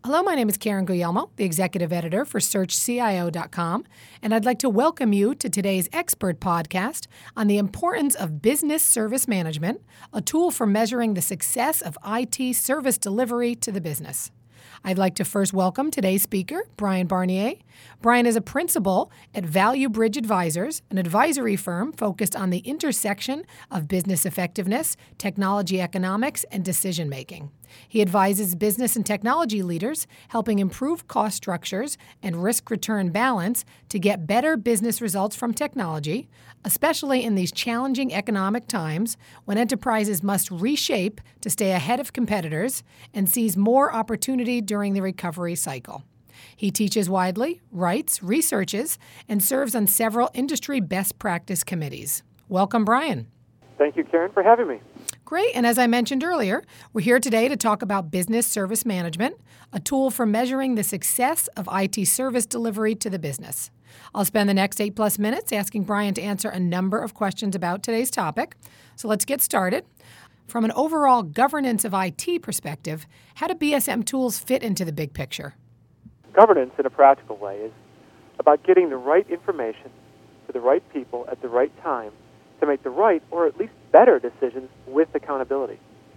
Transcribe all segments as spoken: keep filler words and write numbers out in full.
Hello, my name is Karen Guglielmo, the executive editor for Search C I O dot com, and I'd like to welcome you to today's expert podcast on the importance of business service management, a tool for measuring the success of I T service delivery to the business. I'd like to first welcome today's speaker, Brian Barnier. Brian is a principal at Value Bridge Advisors, an advisory firm focused on the intersection of business effectiveness, technology economics, and decision-making. He advises business and technology leaders, helping improve cost structures and risk-return balance to get better business results from technology, especially in these challenging economic times when enterprises must reshape to stay ahead of competitors and seize more opportunity during the recovery cycle. He teaches widely, writes, researches, and serves on several industry best practice committees. Welcome, Brian. Thank you, Karen, for having me. Great. And as I mentioned earlier, we're here today to talk about business service management, a tool for measuring the success of I T service delivery to the business. I'll spend the next eight plus minutes asking Brian to answer a number of questions about today's topic. So let's get started. From an overall governance of I T perspective, how do B S M tools fit into the big picture? Governance, in a practical way, is about getting the right information to the right people at the right time to make the right, or at least better, decisions with accountability.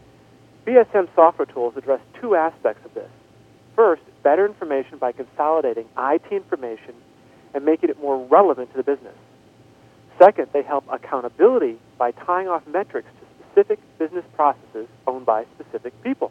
B S M software tools address two aspects of this. First, better information by consolidating I T information and making it more relevant to the business. Second, they help accountability by tying off metrics to specific business processes owned by specific people.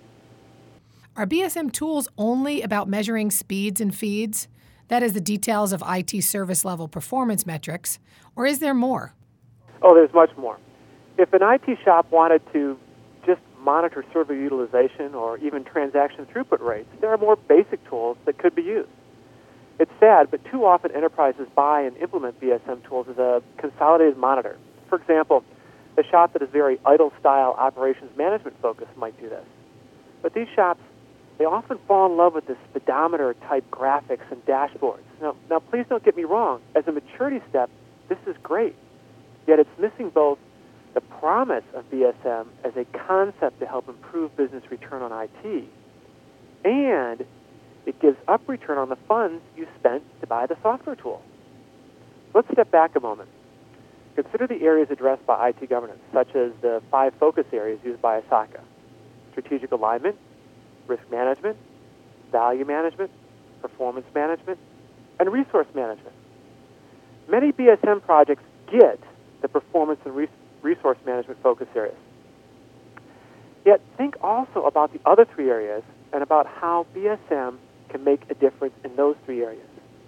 Are B S M tools only about measuring speeds and feeds? That is, the details of I T service level performance metrics, or is there more? Oh, there's much more. If an I T shop wanted to just monitor server utilization or even transaction throughput rates, there are more basic tools that could be used. It's sad, but too often enterprises buy and implement B S M tools as a consolidated monitor. For example, a shop that is very idle-style operations management focus might do this. But these shops, they often fall in love with the speedometer-type graphics and dashboards. Now, now, please don't get me wrong. As a maturity step, this is great. Yet it's missing both the promise of B S M as a concept to help improve business return on I T, and it gives up return on the funds you spent to buy the software tool. Let's step back a moment. Consider the areas addressed by I T governance, such as the five focus areas used by I S A C A: strategic alignment, risk management, value management, performance management, and resource management. Many B S M projects get the performance and res- resource management focus areas. Yet think also about the other three areas and about how B S M can make a difference in those three areas.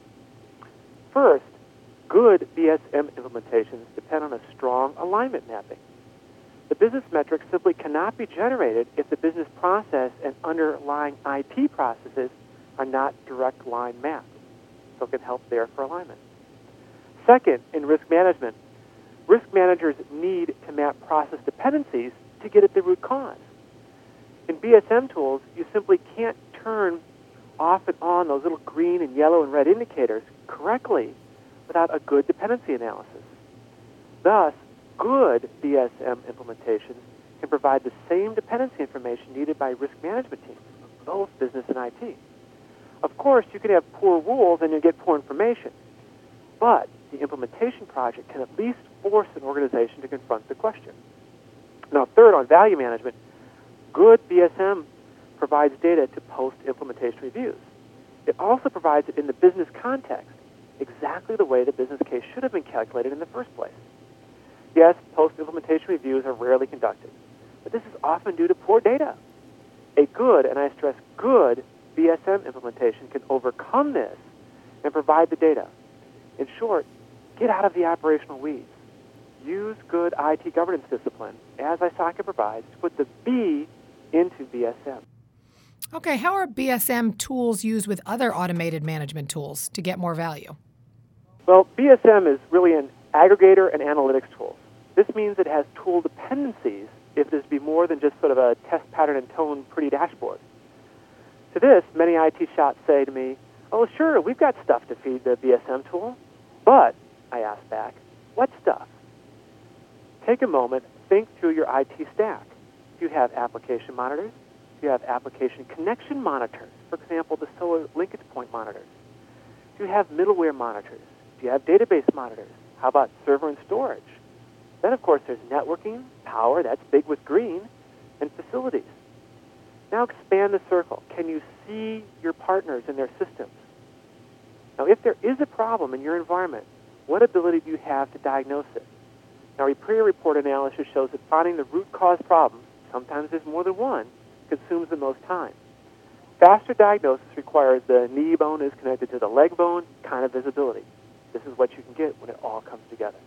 First, good B S M implementations depend on a strong alignment mapping. The business metrics simply cannot be generated if the business process and underlying I T processes are not direct line mapped, so it can help there for alignment. Second, in risk management, risk managers need to map process dependencies to get at the root cause. In B S M tools, you simply can't turn off and on those little green and yellow and red indicators correctly without a good dependency analysis. Thus, good B S M implementations can provide the same dependency information needed by risk management teams, both business and I T. Of course, you can have poor rules and you'll get poor information, but the implementation project can at least force an organization to confront the question. Now, third, on value management, good B S M provides data to post-implementation reviews. It also provides it in the business context, exactly the way the business case should have been calculated in the first place. Yes, post-implementation reviews are rarely conducted, but this is often due to poor data. A good, and I stress good, B S M implementation can overcome this and provide the data. In short, get out of the operational weeds. Use good I T governance discipline, as I S A C A provides, to put the B into B S M. Okay, how are B S M tools used with other automated management tools to get more value? Well, B S M is really an aggregator and analytics tool. This means it has tool dependencies if there's be more than just sort of a test pattern and tone pretty dashboard. To this, many I T shops say to me, oh, sure, we've got stuff to feed the B S M tool, but, I ask back, what stuff? Take a moment, think through your I T stack. Do you have application monitors? Do you have application connection monitors? For example, the solar linkage point monitors. Do you have middleware monitors? Do you have database monitors? How about server and storage? Then, of course, there's networking, power, that's big with green, and facilities. Now expand the circle. Can you see your partners and their systems? Now, if there is a problem in your environment, what ability do you have to diagnose it? Now, a peer report analysis shows that finding the root cause problem, sometimes there's more than one, consumes the most time. Faster diagnosis requires the knee bone is connected to the leg bone kind of visibility. This is what you can get when it all comes together.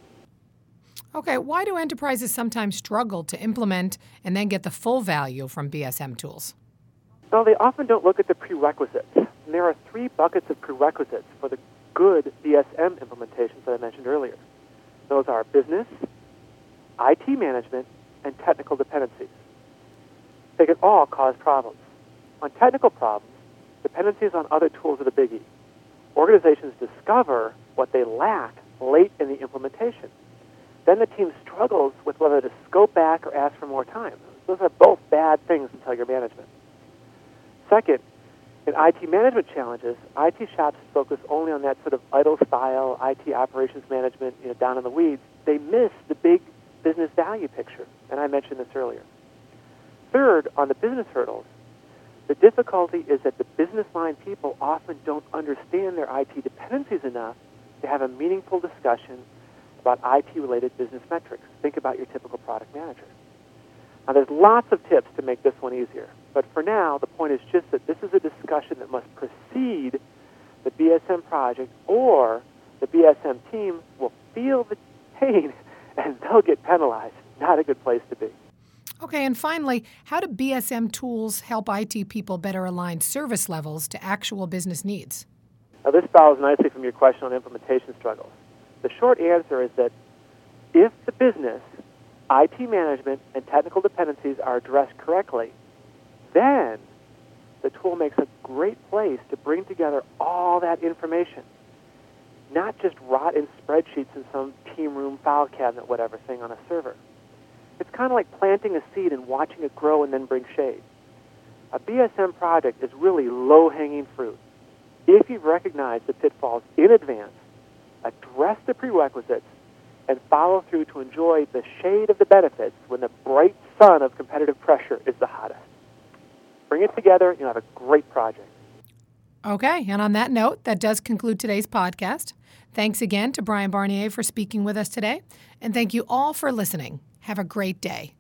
Okay, why do enterprises sometimes struggle to implement and then get the full value from B S M tools? Well, they often don't look at the prerequisites. And there are three buckets of prerequisites for the good B S M implementations that I mentioned earlier. Those are business, I T management, and technical dependencies. They can all cause problems. On technical problems, dependencies on other tools are the biggie. Organizations discover what they lack late in the implementation. Then the team struggles with whether to scope back or ask for more time. Those are both bad things to tell your management. Second, in I T management challenges, I T shops focus only on that sort of idle style I T operations management, you know, down in the weeds. They miss the big business value picture, and I mentioned this earlier. Third, on the business hurdles, the difficulty is that the business line people often don't understand their I T dependencies enough to have a meaningful discussion about I T-related business metrics. Think about your typical product manager. Now, there's lots of tips to make this one easier, but for now, the point is just that this is a discussion that must precede the B S M project, or the B S M team will feel the pain and they'll get penalized. Not a good place to be. Okay, and finally, how do B S M tools help I T people better align service levels to actual business needs? Now, this follows nicely from your question on implementation struggles. The short answer is that if the business, I T management, and technical dependencies are addressed correctly, then the tool makes a great place to bring together all that information, not just rot in spreadsheets in some team room file cabinet, whatever thing on a server. It's kind of like planting a seed and watching it grow and then bring shade. A B S M project is really low-hanging fruit. If you've recognized the pitfalls in advance, address the prerequisites, and follow through to enjoy the shade of the benefits when the bright sun of competitive pressure is the hottest. Bring it together, you'll have a great project. Okay, and on that note, that does conclude today's podcast. Thanks again to Brian Barnier for speaking with us today, and thank you all for listening. Have a great day.